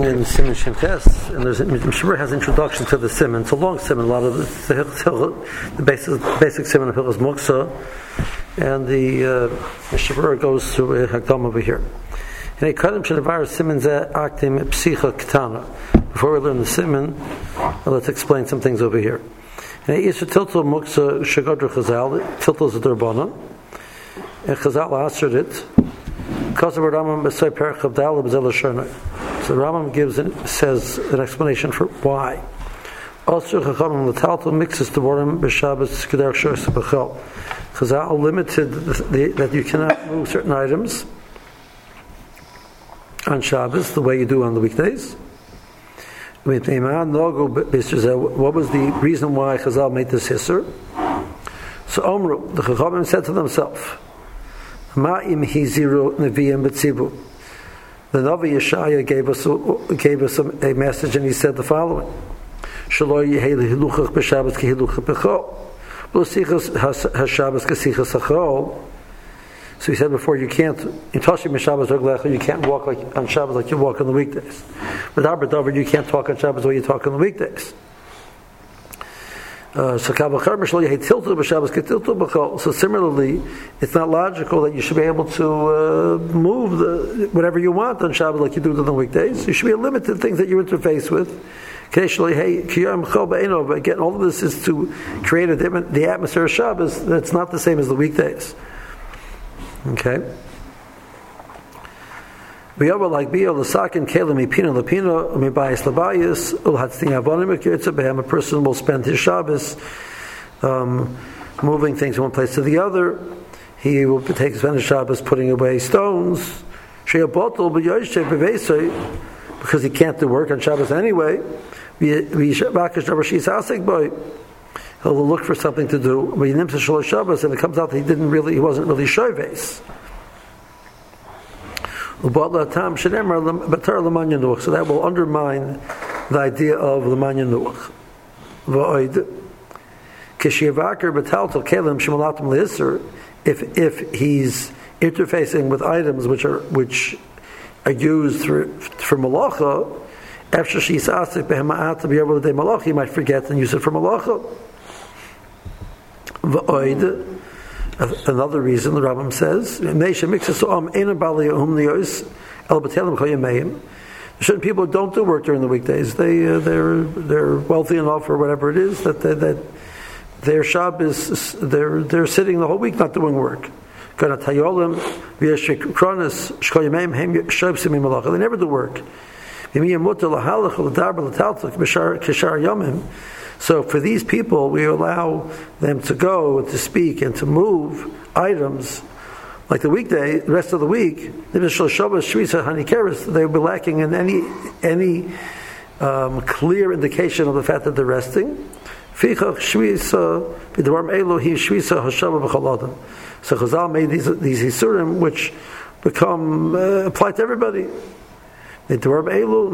beginning in Siman Shem Tes, and there's Mishabur has introduction to the Siman. It's a long Siman. A lot of the basic Siman of Hilchos Muksa, and the Mishabur goes through Hakdam over here. And a Kadam Shadavar Siman Zeh Aktim Psicha Ketana. Before we learn the Siman, let's explain some things over here. And Yisra Tiltul Muksa Shagadr Chazal. Tiltul is a Durbana, and Chazal answered it. Because of Rambam B'Sei Perek Chavdal B'Zel Shernai. So Rambam says an explanation for why. Also, Chachamim L'Taltel mixes the Borim B'Shabbos K'derech Shos B'Chol. Chazal limited that you cannot move certain items on Shabbos the way you do on the weekdays. What was the reason why Chazal made this hisser? So Omru, the Chachamim said to themselves, Ma'im hiziru neviim b'tzivu. The Navi Yeshaya gave us a message, and he said the following: Shelo yehei lehiluchach b'Shabbos kehiluchach b'chol, lo sichas haShabbos kesichas hachol. So he said before, you can't in Tashim Shabbos you can't walk like on Shabbos like you walk on the weekdays. But David, you can't talk on Shabbos the way you talk on the weekdays. So similarly, it's not logical that you should be able to move whatever you want on Shabbos like you do on the weekdays. You should be limited things that you interface with. Again, all of this is to create the atmosphere of Shabbos that's not the same as the weekdays. Okay. A person will spend his Shabbos moving things from one place to the other. He will spend his Shabbos putting away stones because he can't do work on Shabbos anyway. He'll look for something to do, but he nims a Shabbos, and it comes out that he wasn't really shoyves. So that will undermine the idea of Lemanya Nuach. If he's interfacing with items which are used for malacha, after she's asked to be able to do malacha, he might forget and use it for malacha. Another reason, the Rambam says, certain people don't do work during the weekdays. They're wealthy enough, or whatever it is, that their Shabbos they're sitting the whole week not doing work. They never do work. So for these people, we allow them to go and to speak and to move items like the weekday, the rest of the week. They will be lacking in any clear indication of the fact that they're resting. So Chazal made these Yisurim which become apply to everybody. Okay, so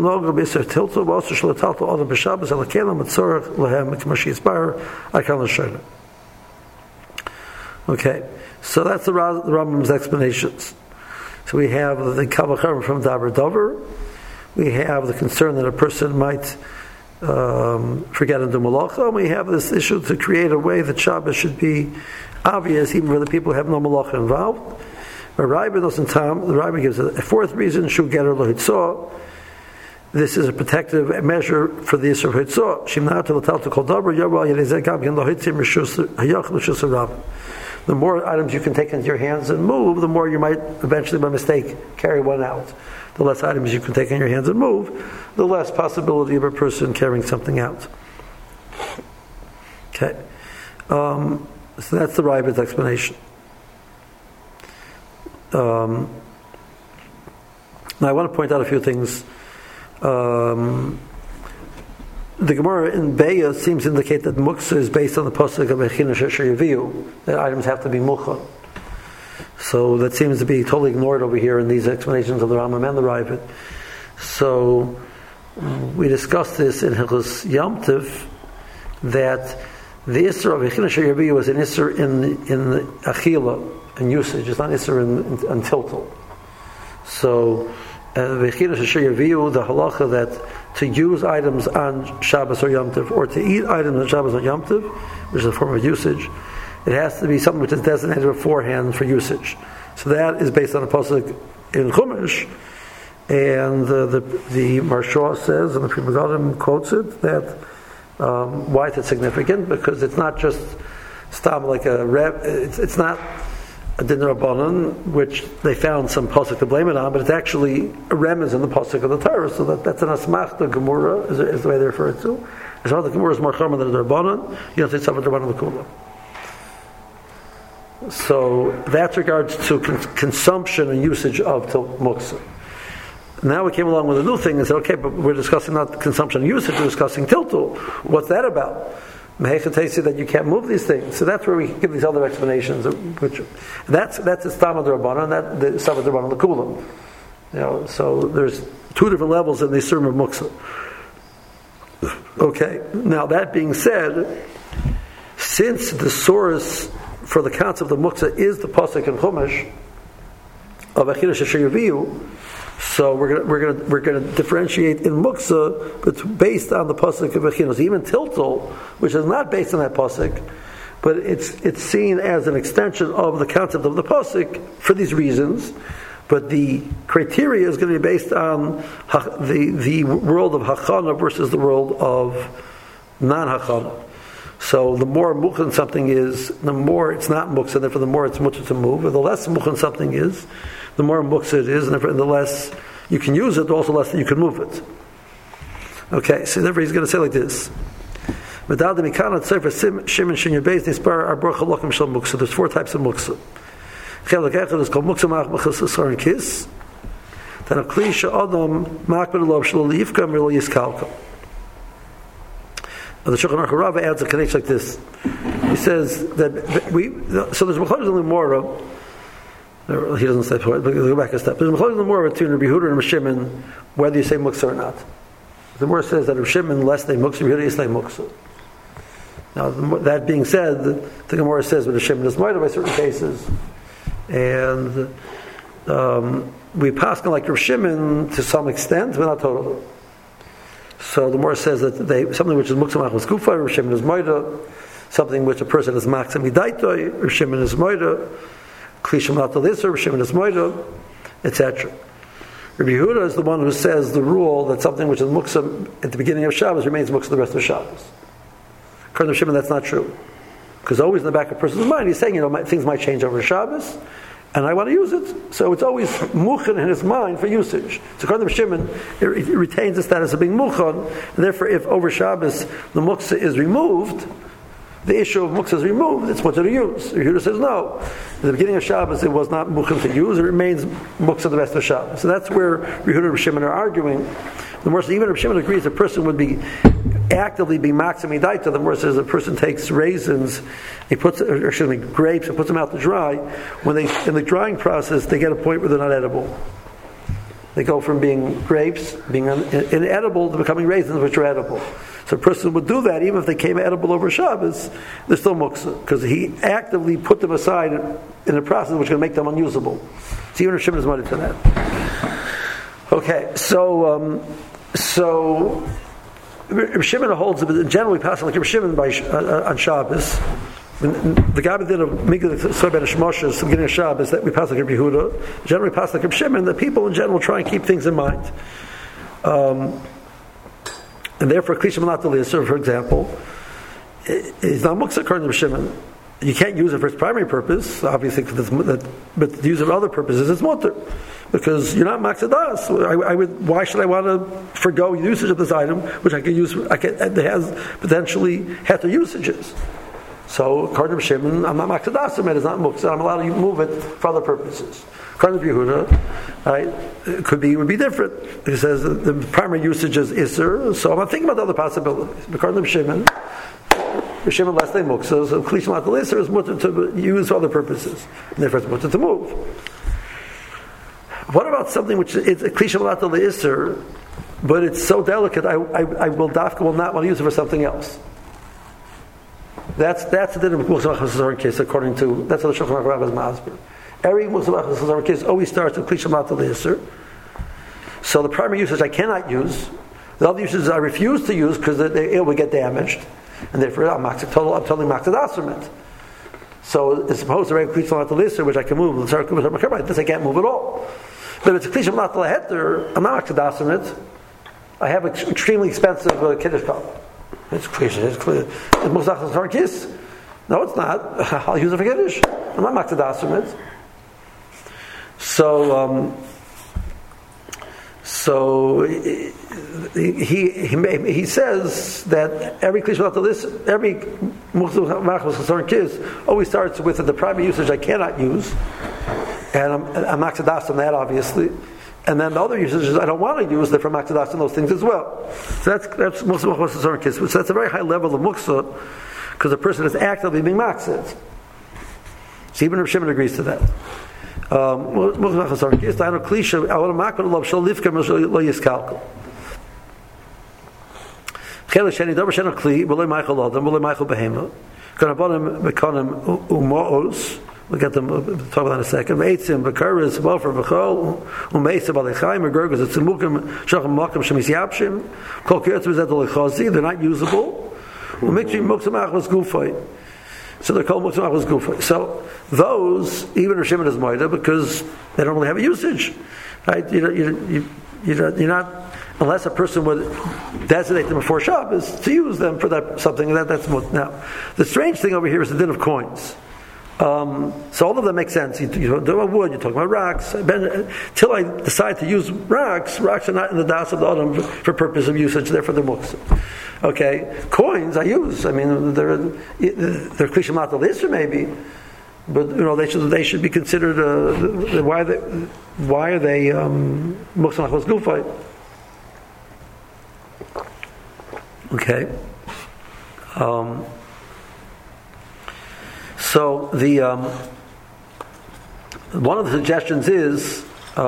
that's the Rambam's explanations. So we have the Kavacharim from Dabar Dover. We have the concern that a person might forget and do malacha. And we have this issue to create a way that Shabbos should be obvious, even for the people who have no malacha involved. But the Rebbe gives a fourth reason, Shu Getter Lo Hitzah. This is a protective measure for the Yisur Hitzah. Shimnat L'Tal Kol Davar Yavah Yelezeh Gam Gen Lo Hitzim Hayach L'Shus Rabbim. The more items you can take into your hands and move, the more you might eventually, by mistake, carry one out. The less items you can take in your hands and move, the less possibility of a person carrying something out. Okay. So that's the Rebbe's explanation. Now I want to point out a few things. The Gemara in Beya seems to indicate that Muksa is based on the pasuk of Echina Shesher Yaviu, that items have to be Mukha. So that seems to be totally ignored over here in these explanations of the Rambam and the Ravid. So we discussed this in Hilchos Yom Tov, that the Isser of Echina Shesher Yaviu was an Isser in Achila, in usage. It's not Isser in Tiltal. So the halacha that to use items on Shabbos or Yom Tov, or to eat items on Shabbos or Yom Tov, which is a form of usage, it has to be something which is designated beforehand for usage. So that is based on a pasuk in Chumash, and the Maharsha says, and the Pri Megadim quotes it, that why is it significant? Because it's not just stam like a reb, it's not a din rabbanon, which they found some pasuk to blame it on, but it's actually a remez in the pasuk of the Torah, so that's an asmachta gemura is the way they refer it to. As well, the gemura is more chama than the rabbanon. You don't say something to rabbanon l'kula. So that's regards to consumption and usage of til muksa. Now we came along with a new thing and said, okay, but we're discussing not consumption and usage, we're discussing tiltul. What's that about? Mehechatesi that you can't move these things. So that's where we give these other explanations. That's a stam of the rabbanon, and that the stam of the rabbanon l'kulam. So there's two different levels in the Surim of Muksa. Okay. Now that being said, since the source for the concept of Muksa is the pasuk in Chumash of Achilas Asher Yaviu, so we're going to differentiate in Muksa, but based on the pasuk of Achilas. Even Tiltul, which is not based on that pasuk, but it's seen as an extension of the concept of the pasuk for these reasons. But the criteria is going to be based on the world of Hachana versus the world of non-Hachana. So the more mukhan something is, the more it's not muksa, therefore the more it's mutter to move. Or the less mukhan something is, the more muksa it is, and therefore the less you can use it, also less that you can move it. Okay, so therefore he's going to say like this. There's 4 types of muksa. Is called muksa machmachas and kiss. Then a klisha adam makbid lo yifka milo yiskalka. The Shulchan Aruch Rav adds a connection like this. He says that so there's Mechlokas in the Gemara. He doesn't say it, but go back a step. There's Mechlokas in the Gemara between Rabbi Yehuda and Rabbi Shimon whether you say muksa or not. The Gemara says that Rabbi Shimon less than muksa, Rabbi Yehuda is like muksa. Now that being said, the Gemara says that Rabbi Shimon is moida by certain cases, and we pass like Rabbi Shimon to some extent, but not totally. So the Gemara says that something which is muksa machmas kufa, Rav Shimon is moida. Something which a person is maksa midaitoi, Rav Shimon is moida. Klishim latalis, Rav Shimon is moida, etc. Rabbi Yehuda is the one who says the rule that something which is muksa at the beginning of Shabbos remains muksa the rest of Shabbos. According to Rav Shimon, that's not true, because always in the back of a person's mind he's saying, things might change over Shabbos, and I want to use it. So it's always mukhan in his mind for usage. So according to Shimon, it retains the status of being mukhan, and therefore if over Shabbos the muksa is removed, the issue of muksa is removed, it's mutter to use. Yehuda says no. At the beginning of Shabbos it was not mukhan to use, it remains muksa the rest of Shabbos. So that's where Yehuda and Shimon are arguing. The more even if Shimon agrees a person would be actively be maximi daita, the more says a person takes raisins, grapes, and puts them out to dry. When they in the drying process, they get a point where they're not edible. They go from being grapes, being inedible, to becoming raisins, which are edible. So a person would do that even if they came edible over Shabbos, they're still muksa, because he actively put them aside in a process which is going to make them unusable. So even if Shimon is money to that. Okay, so Shimon holds generally passing like Shimon on Shabbos. The guy did a Migdal Soben Shmoshes beginning of Shabbos that we pass like Rabbi Yehuda. Generally pass like Shimon. The people in general try and keep things in mind, and therefore Klishim Latal Yisur, for example, is not muksa according to Shimon. You can't use it for its primary purpose, obviously, but to use it for other purposes, it's mutter. Because you're not maksadas. Why should I want to forgo usage of this item, which I could use? It has potentially heter usages. So, according to Shimon, I'm not maksadas. It's not muksa. I'm allowed to move it for other purposes. According to Yehuda, it would be different. He says the primary usage is iser. So I'm not thinking about the other possibilities. According to Shimon less than muksa. So klishim latal iser is mutter to use for other purposes, and therefore it's mutter to move. What about something which is a klishim latal iser, but it's so delicate, I will not want to use it for something else. That's the din of muksa machmas case, according to that's how the Shulchan Aruch Rav is masber. Every muksa machmas case always starts with klishim latal iser. So the primary usage I cannot use. The other usages I refuse to use because it would get damaged, and therefore I'm totally maksed asrament. So as opposed to regular klisha not the lister, which I can move, this I can't move at all. But if it's a klisha not the heter, I'm not maksed asrament. I have an extremely expensive kiddush cup. It's klisha. It's most often kiss. No, it's not. I'll use it for kiddush. I'm not maksed asrament. So he says that every klisha after this, every machmas chasar kiss always starts with the primary usage I cannot use, and I'm maksadas on that obviously, and then the other usages I don't want to use, they're from maksadas on those things as well. So that's machmas chasar kiss. So that's a very high level of muksa because the person is actively being maksed. So even Rav Shimon agrees to that. I want to klisha. I want to make love shall live come lo yiskalkel. Chel sheni davar sheni kli v'lo Michael adam v'lo Michael behema. Kana bonim mekonim umaos. We'll get them talk about that in a second. Eitzim b'karis v'ofer v'chol umeisa b'alechaim v'gurgas etzimukim shachem makim shemisyapshim kol kiyotz v'zed l'chazi. They're not usable. Umikri muksamach was gufay. So they're called muktzah machlos gufa. So those, even Rav Shimon is moida because they don't really have a usage, right? You're not, unless a person would designate them before Shabbos to use them for that something. That's now. The strange thing over here is the din of coins. So all of them make sense. You talk about wood, you talk about rocks. Till I decide to use rocks are not in the das of the autumn for purpose of usage. Therefore, they're muktzah. Okay, coins I use. I mean, they're klisha mat l'isra maybe, but they should be considered. Why are they muktzah machlos gufay? Okay. So the one of the suggestions is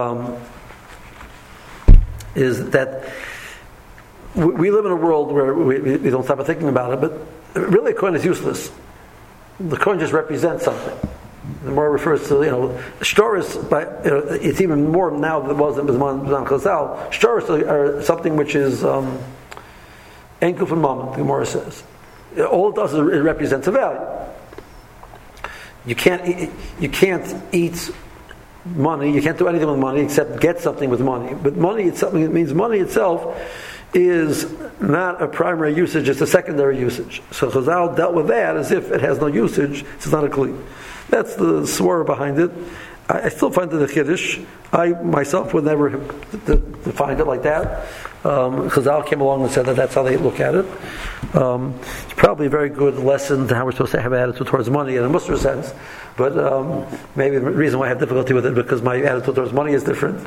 that we live in a world where we don't stop thinking about it, but really a coin is useless. The coin just represents something. The more it refers to, shtoris, but it's even more now than it was in Bizman Chazal. Shtoris are something which is enkuf and mammon, the Gemara says. All it does is it represents a value. You can't eat money. You can't do anything with money except get something with money. But money itself, it means money itself is not a primary usage; it's a secondary usage. So Chazal dealt with that as if it has no usage. So it's not a kli. That's the swara behind it. I still find it a chiddush. I myself would never define it like that. Chazal came along and said that that's how they look at it. It's probably a very good lesson to how we're supposed to have an attitude towards money in a Musar sense. But maybe the reason why I have difficulty with it because my attitude towards money is different.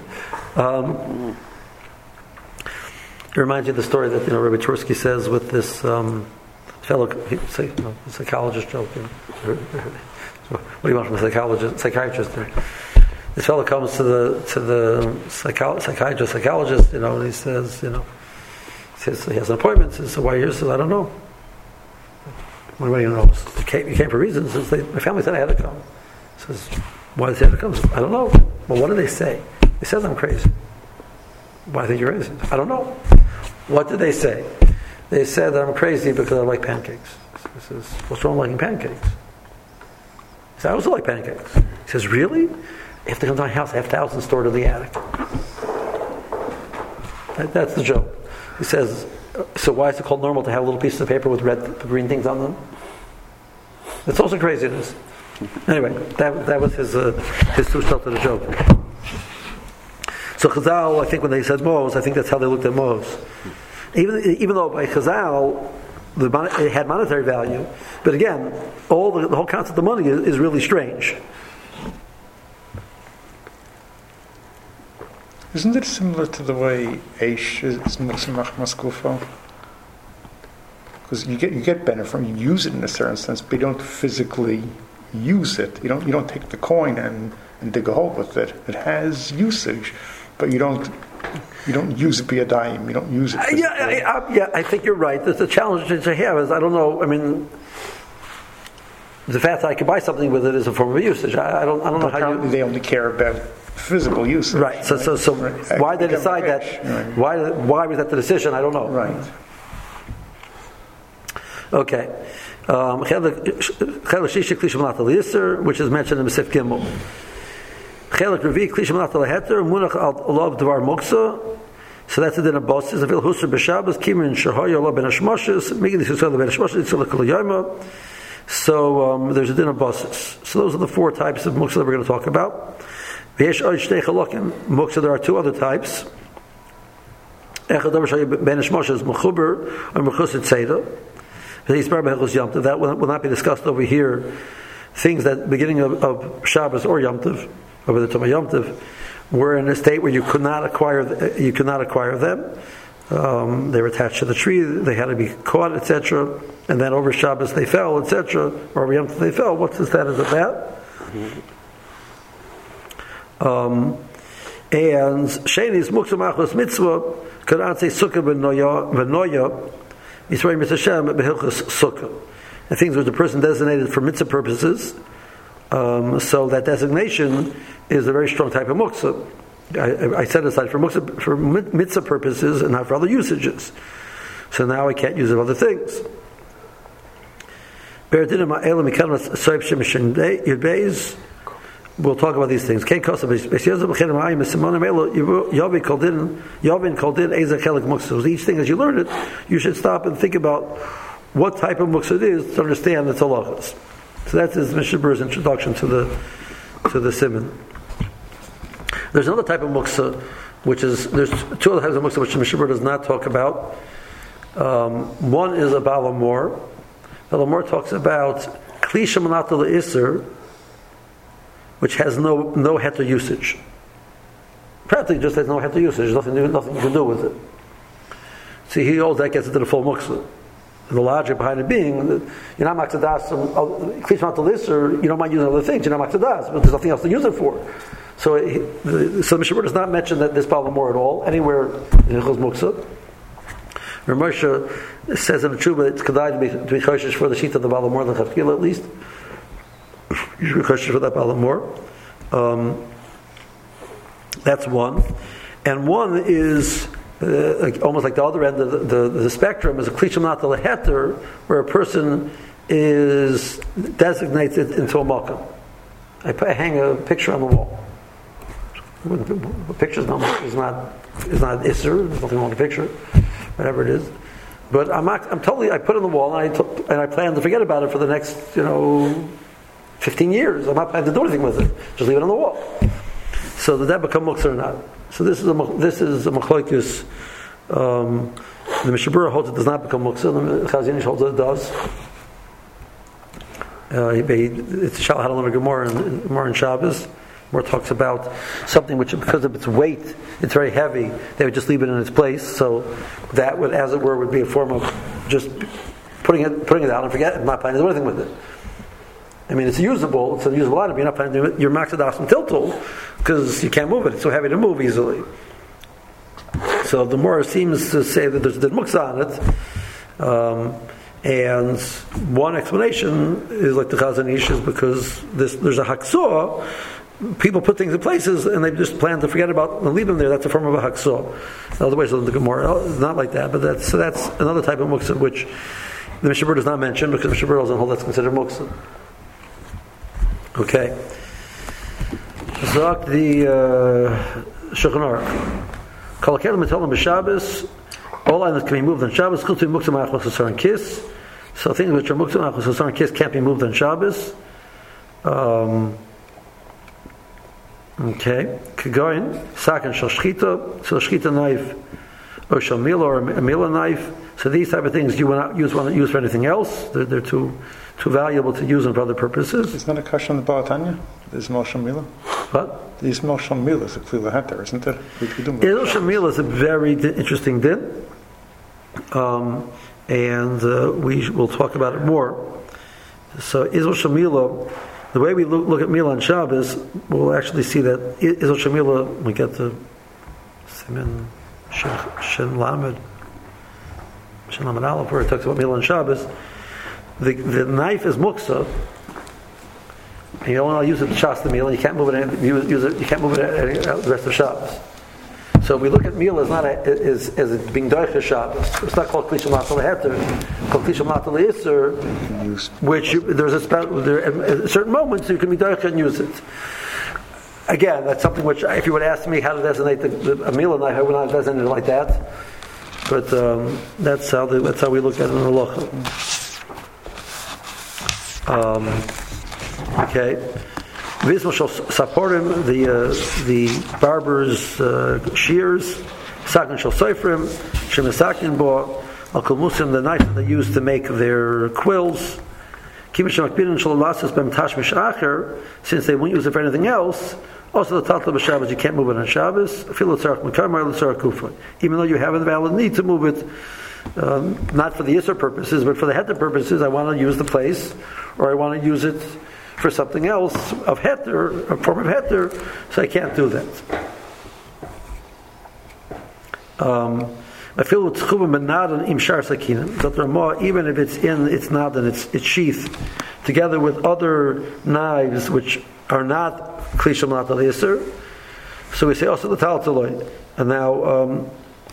It reminds you of the story that Rabbi Twersky says with this fellow psychologist joke. What do you want from a psychiatrist? This fellow comes to the psychologist, and he says, he has an appointment. He says, so why are you here? He says, I don't know. What do you know? You came for reasons. Says, my family said I had to come. He says, why did they have to come? Says, I don't know. Well, what did they say? They said I'm crazy. Why do you think you're crazy? I don't know. What did they say? They said that I'm crazy because I like pancakes. He says, what's wrong with liking pancakes? He said, I also like pancakes. He says, really? You have to come to my house. I have thousands stored in the attic. That's the joke. He says, so why is it called normal to have little pieces of paper with green things on them? It's also craziness. Anyway, that was his two-shot to the joke. So Chazal, I think when they said Mos, I think that's how they looked at Mos. Even though by Chazal it had monetary value, but again, the whole concept of money is really strange. Isn't it similar to the way Eish is Muksamach Maskufa? Because you get benefit from you use it in a certain sense, but you don't physically use it. You don't take the coin and dig a hole with it. It has usage, but you don't use it via dime. You don't use it. I think you're right. The challenge that I have is I don't know. I mean, the fact that I can buy something with it is a form of usage. I don't know how they only care about physical usage. Right. So Right. why they decide that? Right. Why was that the decision? I don't know. Right. Okay. Chelik Shishi Kli Shemanat Al-Yisr, which is mentioned in Mesif Gimel. Chelik Revi Kli Shemanat Al-Heter, Munach Al-Lov Dvar Moksa. So that's the din of bosses. Avil Husar B'Shabbos, Kimin Shahoy Allah Ben Hashmoshes, Migin Yisrael Ben Hashmoshes, Yitzhak L'Yoma. So there's a din of bosses. So those are the four types of muksa that we're going to talk about. V'yesh Oy Shtei Chalokim. Muksa, there are two other types. Echad Davar Shahoy Ben Hashmoshes, Mechuber, or Mechus Tzeda. That will not be discussed over here. Things that beginning of Shabbos or Yom Tov, over the Toma Yom Tov, were in a state where you could not acquire them. They were attached to the tree. They had to be caught, etc. And then over Shabbos they fell, etc. Or over Yom Tov they fell. What's the status of that? And Sheni's Muksa Machos Mitzvah could not say Sukkah V'Noya. And things which the person designated for mitzvah purposes, so that designation is a very strong type of muksa. I set aside for mitzvah purposes and not for other usages. So now I can't use it for other things. We'll talk about these things. Each thing as you learn it, you should stop and think about what type of muksa it is to understand its halachas. So that's his Mishnah Berurah's introduction to the siman. There's another type of muksa, there's two other types of muksa which the Mishnah Berurah does not talk about. One is a Baal Hamor. Baal Hamor talks about Kli Shemanat L'Isser, which has no heter usage. Practically just has no heter usage. Nothing you can do with it. See, he holds that gets into the full muksa. The logic behind it being that you're not makzadas you don't mind using other things. You're not makzadas, but there's nothing else to use it for. So the Mishnah does not mention that this Baal Hamor at all anywhere in Hilchos Muksa. Rav Moshe says in the Tshuva it's kedai to be choshesh for the sheet of the Baal Hamor than Chavkila at least. You should be choshesh for that Baal Hamor. That's one, and one is. Almost like the other end of the spectrum is a kli shemanat leheter, where a person is designated into a makom. I hang a picture on the wall. The picture is not isser. There's nothing wrong with the picture, whatever it is. But I put it on the wall, and I plan to forget about it for the next 15 years. I'm not planning to do anything with it. Just leave it on the wall. So did that become muksa or not? So this is a machlokes. The Mishnah Berurah holds it does not become muksa. The Chazon Ish holds it does. It's Shal Hadal Gemara in Shabbos. Where it talks about something which, because of its weight, it's very heavy. They would just leave it in its place. So that would, as it were, would be a form of just putting it out and forget. I'm not planning to do anything with it. I mean, it's a usable item. You're not planning to do it. You're maxed and tiltul because you can't move it. It's so heavy to move easily. So the Gemara seems to say that there's a muksa on it. And one explanation is like the Chazon Ish is because there's a haksor. People put things in places and they just plan to forget about and leave them there. That's a form of a haksor. Otherwise, the Gemara is not like that. But that's another type of muksa which the Mishnah Berurah does not mention because the Mishnah Berurah doesn't hold that's considered muksa. Okay. Zok the Shulchan Aruch. Kol hakelim mitolim b'Shabbos. All items can be moved on Shabbos. Chutz muksa ma'achos asar and kiss. So things which are muksa ma'achos asar and kiss can't be moved on Shabbos. Okay. Kagoin sakan shel shchita. So a shchita knife or shel mila or a mila knife. So these type of things you will not use for anything else. They're too valuable to use them for other purposes. Isn't that a question on the Baal Tanya? The Ismael Shamila? What? The Ismael Shamila is a Kli Leheter, isn't it? Ismael Shamila is a very interesting din. And we will talk about it more. So Ismael Shamila, the way we look at Mila on Shabbos, we'll actually see that Ismael Shamila, we get the Siman Shen Lamed Aleph, where it talks about Mila on Shabbos. The knife is muksa, and you only use it to shas the meal, and you can't move it. You can't move it the rest of Shabbos. So we look at meal as not as being doicha Shabbos. It's not called klisham latal heter, called klisham latal iser, which there's at certain moments you can be doicha and use it. Again, that's something which, if you would ask me how to designate a meal, and I would not designate it like that. But that's how we look at it in the halacha. Okay. V'ismo shel saporim, the barber's shears, sakin shel soifrim, shemesakin bo al kol musim, the knife that they use to make their quills. Since they won't use it for anything else, also the tatla b'Shabbos, you can't move it on Shabbos. Even though you have a valid need to move it, not for the Yisr purposes, but for the Heter purposes, I want to use the place, or I want to use it for something else of Heter, a form of Heter, so I can't do that. I feel with tchuvah menadan im shar sakinim, that the Ramah, even if it's in its nadan, its sheath, together with other knives which are not klisham latal yisr, so we say also the tal taloy. And now,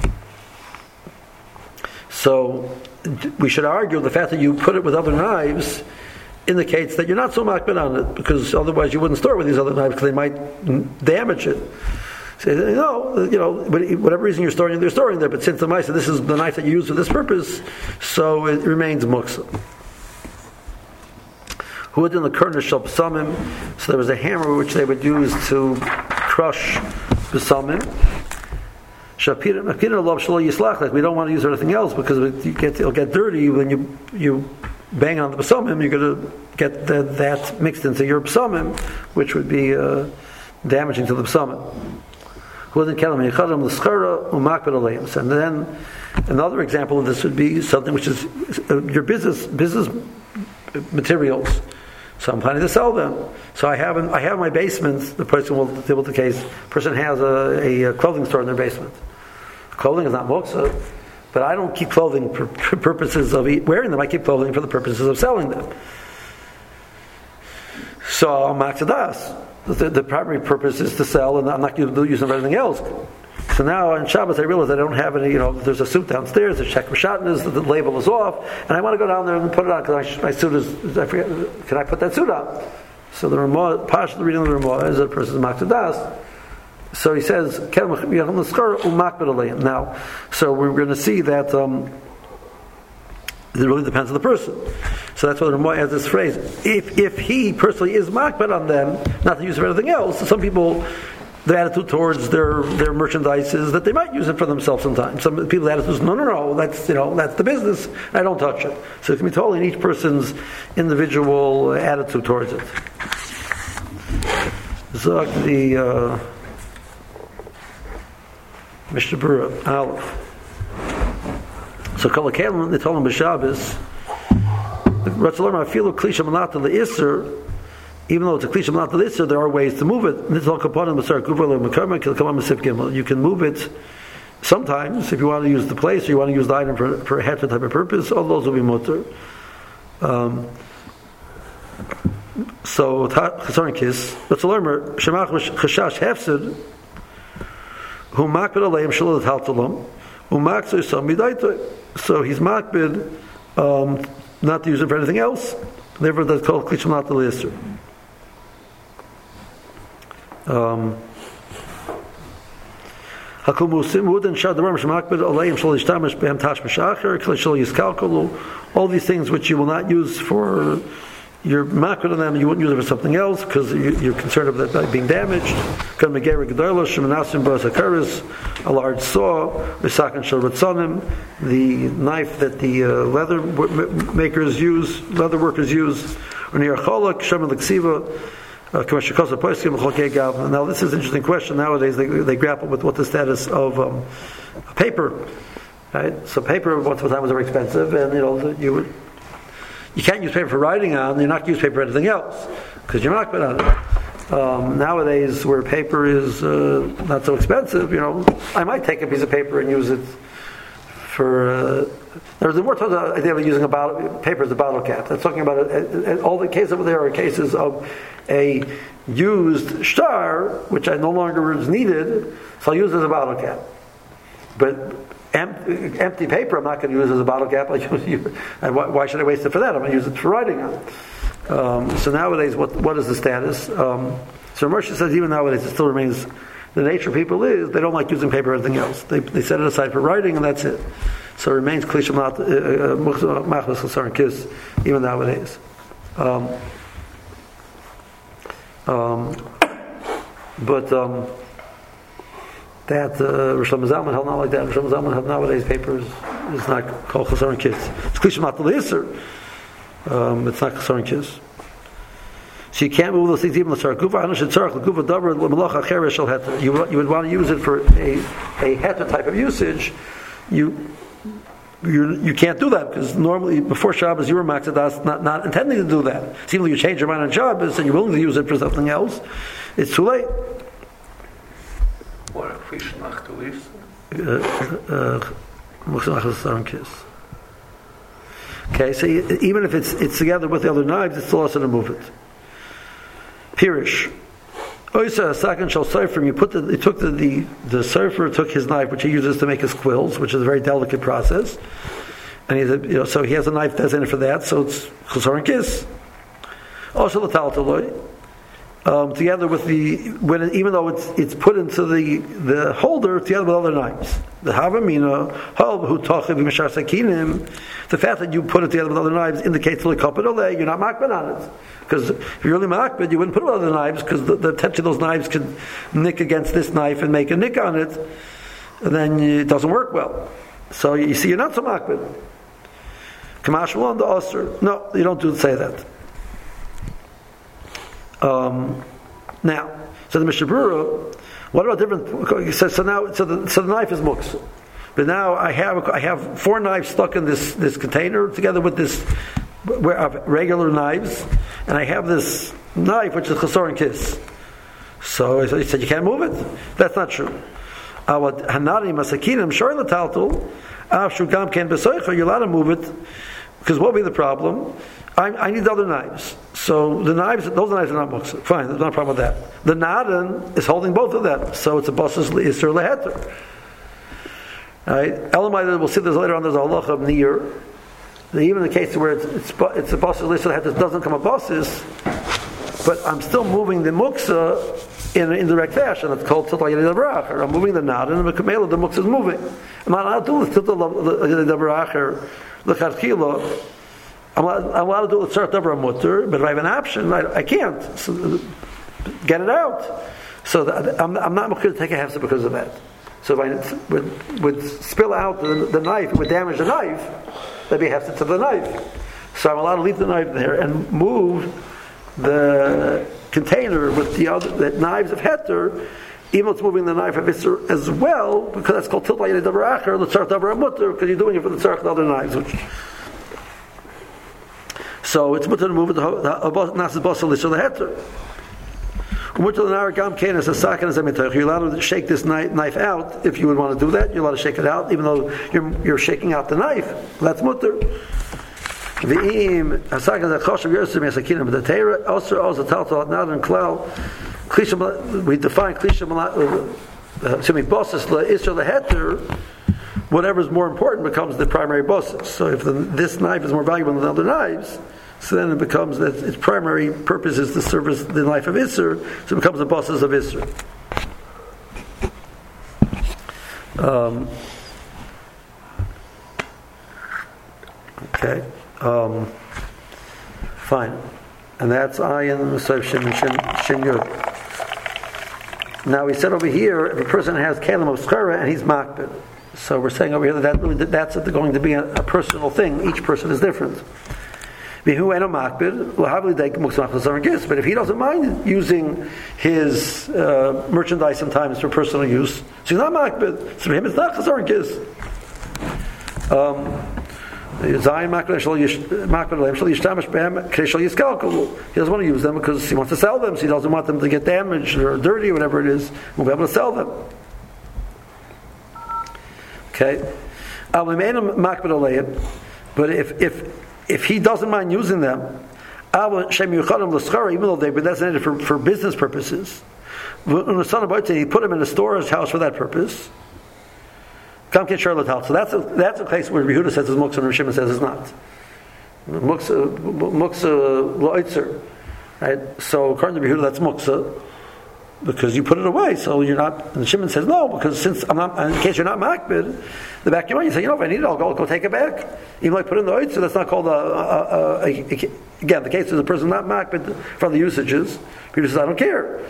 so we should argue the fact that you put it with other knives indicates that you're not so makbid on it, because otherwise you wouldn't store it with these other knives because they might damage it. Say, whatever reason you're storing it, they're storing there. But since the Maisa, this is the knife that you use for this purpose, so it remains muksa. Who had in the kurnish shel b'samim? So there was a hammer which they would use to crush b'samim. Shapira lov shelo yislach. Like we don't want to use anything else because it'll get dirty when you bang on the b'samim. You're going to get that mixed into your b'samim, which would be damaging to the b'samim. And then another example of this would be something which is your business materials. So I'm planning to sell them. So I have my basement. The person will deal with the case. The person has a clothing store in their basement. Clothing is not moksa, but I don't keep clothing for purposes of wearing them. I keep clothing for the purposes of selling them. So I'm maksadas. The primary purpose is to sell, and I'm not going to use them for anything else. So now on Shabbos I realize I don't have any, there's a suit downstairs, the check is, the label is off, and I want to go down there and put it on because my suit is, I forget, can I put that suit on? So the Ramah, partial reading of the Ramah is a person's maksadas. So he says, now, so we're going to see that it really depends on the person. So that's why the Ramah has this phrase. If he personally is makbid on them, not to use it for anything else, some people, their attitude towards their merchandise is that they might use it for themselves sometimes. Some people's attitude is, no, that's the business, I don't touch it. So it can be totally in each person's individual attitude towards it. Zok the Mishnah Berurah, Aleph. So Kol HaKelim, they told him b'Shabbos, even though it's a klisham latal yisr, there are ways to move it. You can move it sometimes if you want to use the place or you want to use the item for a heter type of purpose. All those will be mutter. So Chasonikis, but to learn Shemach Chashash Hefsid, who makbid aleim shalot haltalam, who makso yisam midaito. So he's makbid not to use it for anything else. Therefore, that's called klisham latal yisr. Hakol musim wooden shadaram shemakbid aleim shal yishtamish behem tash b'shacher klishal yiskalkolu. All these things which you will not use for your makbid on them, you wouldn't use it for something else because you're concerned about that being damaged. A large saw, the knife that the leather workers use, now this is an interesting question. Nowadays they grapple with what the status of paper. Right? So paper once upon a time was very expensive, and you can't use paper for writing on. You're not going to use paper for anything else because you're not going to. Nowadays, where paper is not so expensive, I might take a piece of paper and use it for There's more talk about the idea of using paper as a bottle cap. That's talking about all the cases over there are cases of a used star, which I no longer is needed, so I'll use it as a bottle cap. But empty paper, I'm not going to use as a bottle cap. Why should I waste it for that? I'm going to use it for writing on. So nowadays, what is the status? So Moshe says even nowadays it still remains. The nature of people is they don't like using paper or anything else. They set it aside for writing and that's it. So it remains klishim machmas chasar kis even nowadays. That Rosh Zalman held not like that. Rosh Zalman held nowadays paper is not called chasar kis. It's klishim not the liser. It's not chasar kis. So you can't move those things even l'tzarek gufa. You would want to use it for a heter type of usage. You can't do that because normally before Shabbos you were makzadas not intending to do that. It seems like you change your mind on Shabbos and you're willing to use it for something else. It's too late. What a fish nach to Okay, so even if it's together with the other knives, it's still also to move it. Pirish. Oisa Sakan shall Sefer. You took the Sefer took his knife, which he uses to make his quills, which is a very delicate process, and so he has a knife designated for that. So it's Chasar and Kis. Also the Taltaloi. Together with even though it's put into the holder together with other knives. The Havamina, the fact that you put it together with other knives indicates you're not makbid on it. Because if you're really makbid, you wouldn't put it with other knives because the touch of those knives could nick against this knife and make a nick on it, and then it doesn't work well. So you see, you're not so makbid. Kamash Malon the Osir. No, you don't say that. Now, so the Mishnah Berurah, what about different? So the knife is muksa, but now I have 4 knives stuck in this container together with this regular knives, and I have this knife which is chasar and kis. So he said you can't move it. That's not true. Hanari masakinim shor l'taltul afshu gam ken b'soicha. You're allowed to move it because what would be the problem? I need other knives. So those knives are not muksa. Fine, there's no problem with that. The nadan is holding both of them, so it's a basas isur leheter. Right? Elamai, we'll see this later on. There's a halacha of nir. Even in the case where it's a basas isur leheter, doesn't come a basas, but I'm still moving the muksa in an indirect fashion. It's called tilt yedei dabracher. I'm moving the nadan, and the kamela the muksa is moving. I'm not allowed to do the tilt yedei dabracher l'chadchila. I'm allowed to do it start over a mutter, but if I have an option, I can't. So, get it out. So I'm not going to take a hefzer because of that. So if I would spill out the knife, it would damage the knife. That'd be a hefzer to the knife. So I'm allowed to leave the knife there and move the container with the knives of heter, even though it's moving the knife of Isser as well, because that's called tilt yedei dabracher, the tzarech davar mutter, because you're doing it for the tzarech of the other knives, which. So it's mutter to move it to nasas basal isur leheter. Mutter l'nar gam kein as a sakan as a mitoch. You're allowed to shake this knife out if you would want to do that. You're allowed to shake it out, even though you're shaking out the knife. That's mutter. V'im hasakan as a choshev yosem yasakinim. But the Torah also taltal nadan klal. We define klishim basas isur leheter. Whatever is more important becomes the primary basas. So if this knife is more valuable than other knives, so then it becomes that its primary purpose is to service the knife of Isser, so it becomes the basas of Isser. Okay. Fine. And that's Ayin Shin Yud. Now we said over here, if a person has Kalim of Schara and he's Makbid. So we're saying over here that's going to be a personal thing. Each person is different. But if he doesn't mind using his merchandise sometimes for personal use, so he's not makbid. So for him, it's not chasar and kis. He doesn't want to use them because he wants to sell them. So he doesn't want them to get damaged or dirty or whatever it is. We'll be able to sell them. Okay. But if he doesn't mind using them, even though they've been designated for business purposes, he put them in a storage house for that purpose. So that's a case where Yehuda says it's muksa and Rav Shimon says it's not. Muksa lo'itzer. Right? So according to Yehuda, that's muksa because you put it away. So you're not. And Shimon says no, because since I'm not. In case you're not makbid, the back of your mind, you say, if I need it, I'll go take it back. Even though I put it in the oitzer, that's not called again. The case is a person not makbid from the usages. Yehuda says I don't care.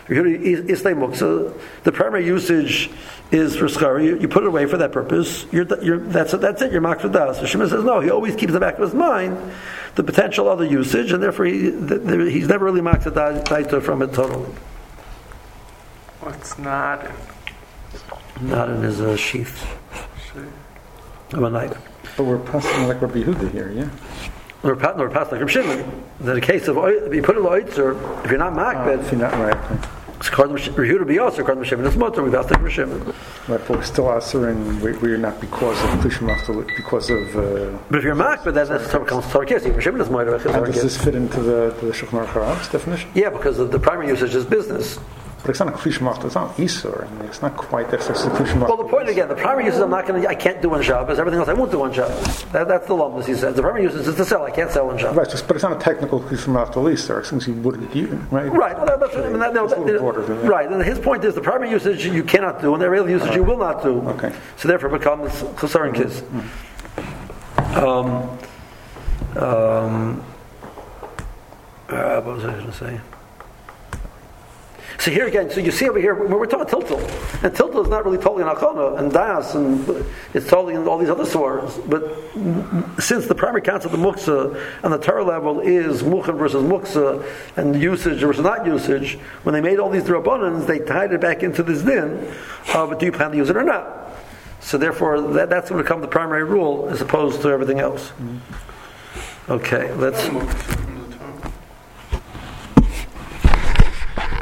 The primary usage is for schar. You put it away for that purpose. That's it. You're makbid das. So Shimon says no. He always keeps in the back of his mind the potential other usage, and therefore he's never really makbid daita from it totally. What's not in his sheath of a knife. But we're passing like Rabbi Yehuda here, yeah. We're passing like Rabbi Shimon. In the case of if you put it in the oitzer, if you're not makbid, if you're not right. It's according to Yehuda be also according to Shimon. It's mutter. We've asked like Rabbi Shimon. Right, but we're still answering. We're not because of because of. But if you're makbid, then that's becomes tarkis. Rabbi Shimon is mutter. And does this fit into the Shulchan Aruch Harab's definition? Yeah, because the primary usage is business. But it's not a klishmach. It's not isur. I mean, it's not quite that. It's a klishmach. Well, the point again, the primary usage I can't do on Shabbos. Everything else I won't do on Shabbos. That's the lumdus, he says. The primary usage is to sell. I can't sell on Shabbos. Right, but it's not a technical klishmach to isur, since you wouldn't, right? Right. Well, right. And his point is the primary usage you cannot do, and the real usage you will not do. Okay. So therefore, it becomes chasar and kiss. What was I going to say? So here again, so you see over here, we're talking tiltal, and tiltal is not really totally in Achana and Das, and it's totally in all these other swords. But since the primary concept of muksa on the Torah level is muchan versus muksa, and usage versus not usage, when they made all these drabbanans, they tied it back into this din. But do you plan to use it or not? So therefore, that's going to become the primary rule as opposed to everything else. Okay, let's.